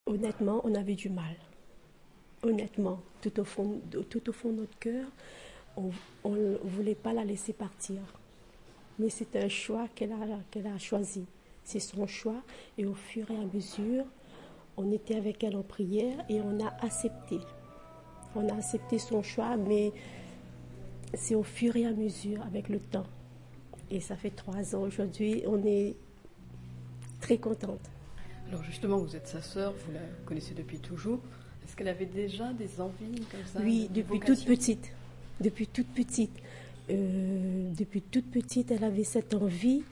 honnêtement, on avait du mal. Honnêtement, tout au fond de notre cœur, on ne voulait pas la laisser partir. Mais c'est un choix qu'elle a choisi. C'est son choix. Et au fur et à mesure, on était avec elle en prière et on a accepté. On a accepté son choix, mais c'est au fur et à mesure, avec le temps. Et ça fait 3 ans aujourd'hui, on est très contente. Alors justement, vous êtes sa sœur, vous la connaissez depuis toujours. Est-ce qu'elle avait déjà des envies comme ça? Oui, depuis toute petite. Depuis toute petite. Depuis toute petite, elle avait cette envie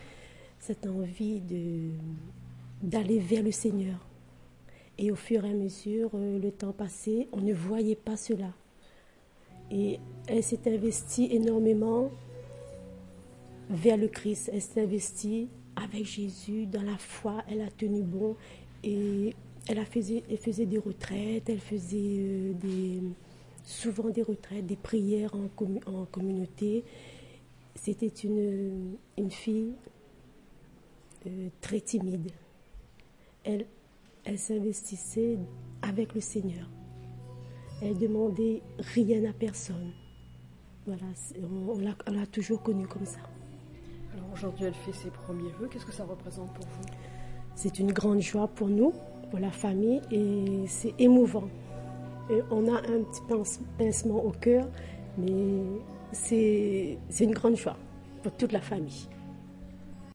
d'aller vers le Seigneur. Et au fur et à mesure, le temps passé, on ne voyait pas cela. Et elle s'est investie énormément vers le Christ. Elle s'est investie avec Jésus, dans la foi. Elle a tenu bon. Et elle faisait des retraites, elle faisait souvent des retraites, des prières en communauté. C'était une fille très timide. Elle s'investissait avec le Seigneur. Elle demandait rien à personne. Voilà, on l'a toujours connue comme ça. Alors aujourd'hui, elle fait ses premiers vœux. Qu'est-ce que ça représente pour vous? C'est une grande joie pour nous, pour la famille, et c'est émouvant. Et on a un petit pincement au cœur, mais c'est une grande joie pour toute la famille.